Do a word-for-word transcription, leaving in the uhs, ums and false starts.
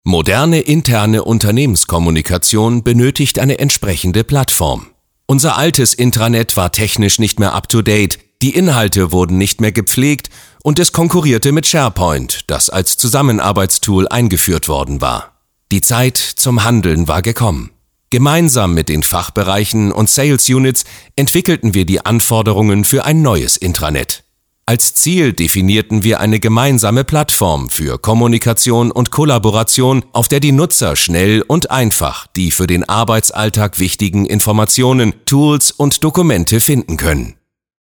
Moderne interne Unternehmenskommunikation benötigt eine entsprechende Plattform. Unser altes Intranet war technisch nicht mehr up-to-date, die Inhalte wurden nicht mehr gepflegt und es konkurrierte mit SharePoint, das als Zusammenarbeitstool eingeführt worden war. Die Zeit zum Handeln war gekommen. Gemeinsam mit den Fachbereichen und Sales Units entwickelten wir die Anforderungen für ein neues Intranet. Als Ziel definierten wir eine gemeinsame Plattform für Kommunikation und Kollaboration, auf der die Nutzer schnell und einfach die für den Arbeitsalltag wichtigen Informationen, Tools und Dokumente finden können.